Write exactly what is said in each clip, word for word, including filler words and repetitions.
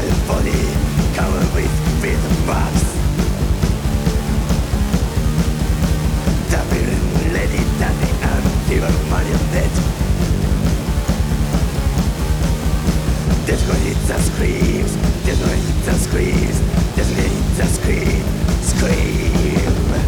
body covered with with marks. Dublin lady Danny and evil marionette. Desgoita screams, Desgoita screams, Desgoita scream, scream.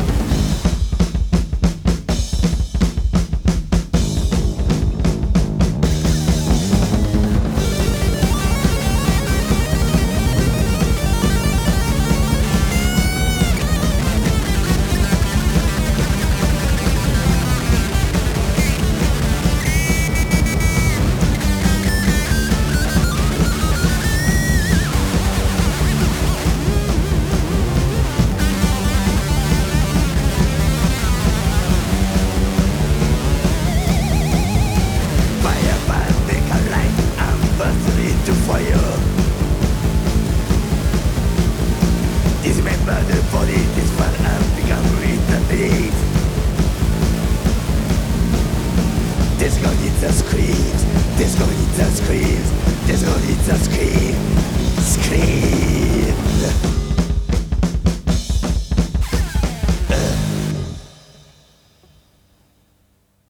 To fire. Dismember the body, dismember and become retarded. Desgoita screams, Desgoita screams, Desgoita scream, scream.